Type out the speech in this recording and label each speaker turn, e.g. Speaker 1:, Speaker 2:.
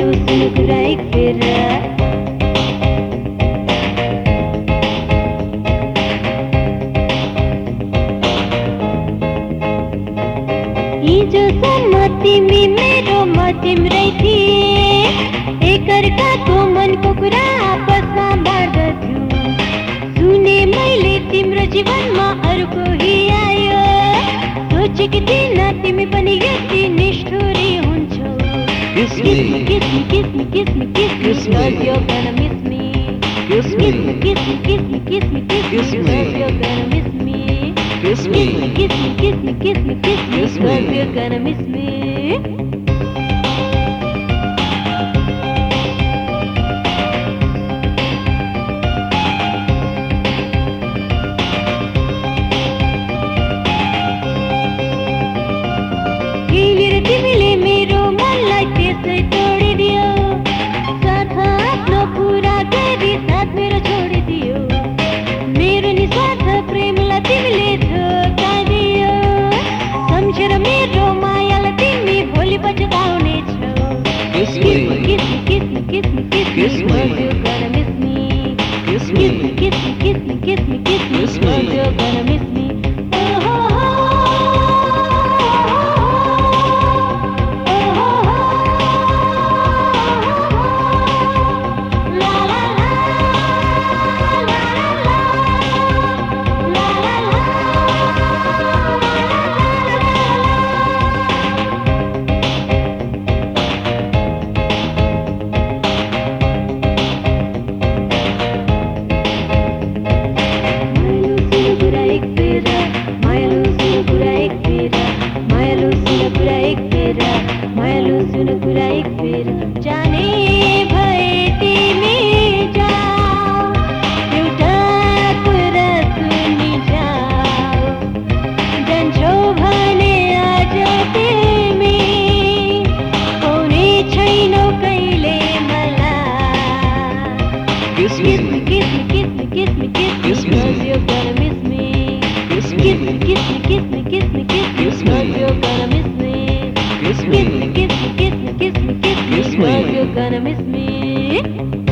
Speaker 1: मायालु सुन कुरा एक फेर हिजोसम्म तिमी मेरोमा तिम्रै थिए एकअर्काको मनको कुरा आपसमा बाँड्दथ्यौ सुने मैले तिम्रो जीवनमा अरू कोही आयो सोचेकी थिइन तिमी पनि यति निष्ठुरी हुन्छौ Kiss me, kiss me, kiss me, kiss me, kiss me, cause you're gonna miss me. Kiss me, kiss me, kiss me, kiss me, kiss me, cause you're gonna miss me. Kiss me, kiss me, kiss me, kiss me, kiss me, cause you're gonna miss me. खेलेर तिमीले मेरो मनलाई त्यसै तोडिदियो साथ आफ्नो कुरा गरी साथ मेरो छोडिदियो मेरो निस्वार्थ प्रेमलाई तिमीले धोकादियो सम्झेर मेरो मायालाई तिमी भोलि पछताउने छौ Kiss me, kiss me, kiss me, kiss me, kiss me, cause you're gonna miss me. Kiss me, kiss me, kiss me, kiss me, kiss me, cause you're gonna miss me. मायालु सुन कुरा एक फेर जाने भए तिमी जाऊ एउटा कुरा सुनि जाऊ जान्छौ भने आज तिमी पाउने छैनौ कहिले मलाई Kiss me, kiss me, kiss me, kiss me, kiss me, cause you're gonna miss me. Kiss me, kiss me, kiss me, kiss me, kiss me, cause you're gonna miss me. Kiss me, kiss me, kiss me, kiss me, kiss me, cause you're gonna miss me.